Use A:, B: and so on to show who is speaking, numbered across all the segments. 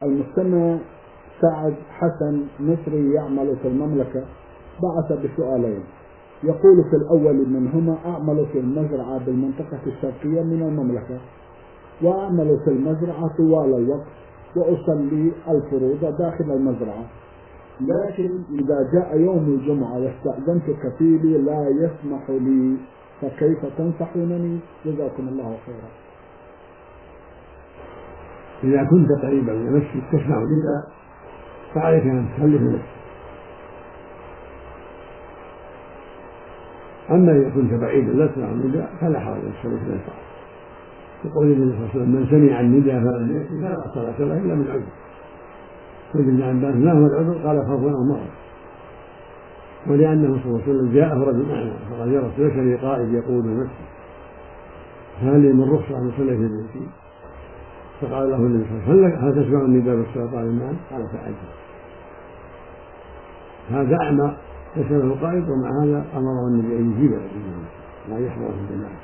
A: المستمع سعد حسن مصري يعمل في المملكة بعث بسؤالين. يقول في الأول منهما: أعمل في المزرعة بالمنطقة الشرقية من المملكة، وأعمل في المزرعة طوال الوقت، وأصلي الفروض داخل المزرعة، لكن إذا جاء يوم الجمعة واستأذنت كفيلي لا يسمح لي، فكيف تنصحونني؟ جزاكم الله خيرا.
B: إذا كنت قريبا من المسجد تسمع النداء فعليك أن تصلي في المسجد. أما إذا كنت بعيدا لا تسمع النداء فلا حرج أن تصلي في المسجد، يقول النبي صلى الله عليه وسلم: من سمع النداء فلم يأتي فلا صلاة له إلا من عذر. قلت ابن عباس: ما هو العذر؟ قال: خوف أو مرض. ولأنه صلى الله عليه وسلم جاءه رجل أعمى فقال: يا رسول الله لي قائد يقود المسجد هل لي من رخصة أن أصلي في بيتي؟ فقال له النبي صلى الله عليه وسلم: هل تسمع النداء بالصلاة؟ قال: نعم. قال: فأجل. هذا أعمى ليس له قائد، ومع هذا أمره النبي أن يجيب لا يحضر في الجماعة.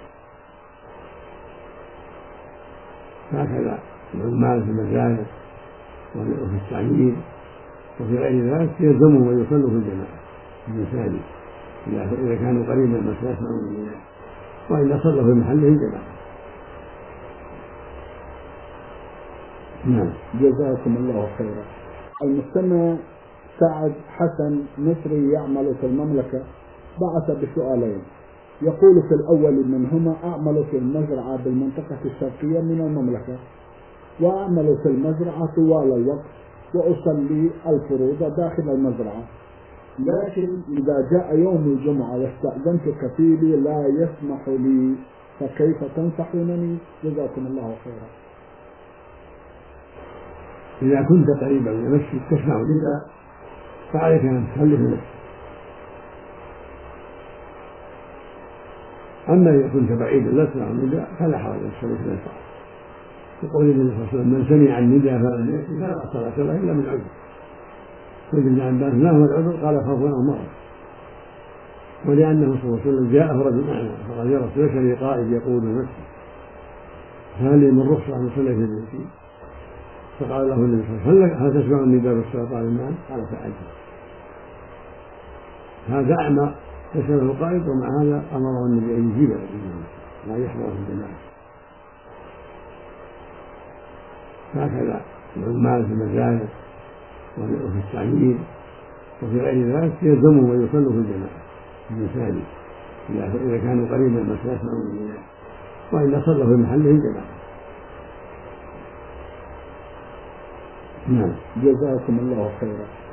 B: هكذا العمال في المزارع وفي التعليم وفي غير ذلك يلزمهم أن يصلوا في الجماعة الإنساني إذا كانوا قريبا من المساجد أو من الله، وإلا صلوا في محله جماعة.
A: نعم، جزاكم الله خيرا. المستمع سعد حسن مصري يعمل في المملكة بعث بسؤالين. يقول في الأول منهما: أعمل في المزرعة بالمنطقة الشرقية من المملكة، وأعمل في المزرعة طوال الوقت، وأصلي الفروض داخل المزرعة، لكن إذا جاء يوم الجمعة واستأذنت كفيلي لا يسمح لي، فكيف تنصحونني؟ جزاكم الله خيرا.
B: إذا كنت قريبا من المسجد تسمع النداء فعليك أن تصلي في المسجد. أما إذا كنت بعيدا لا تسمع النداء فلا حرج أن تصلي في المسجد. يقول النبي صلى الله عليه وسلم: من سمع النداء فلم يأتي فلا صلاة له إلا من عذر. قلت ابن عباس: ما هو العذر؟ قال: خوف أو مرض. ولأنه صلى الله عليه وسلم جاءه رجل أعمى فقال: يا رسول الله لي قائد يقود المسجد هل لي من رخصة أن أصلي في بيتي؟ فقال له النبي صلى الله عليه وسلم: هل تسمع النداء بالصلاة؟ قال: نعم. قال: فأجل. هذا أعمى ليس له قائد، ومع هذا أمره النبي أن يجيب لا يحضر في الجماعة. هكذا العمال في المزارع وفي التعليم وفي غير ذلك يلزمهم أن يصلوا في الجماعة الإنساني إذا كانوا قريبا من المساجد أو من الله، وإلا صلوا في محله جماعة.
A: نعم، جزاكم الله خيرا.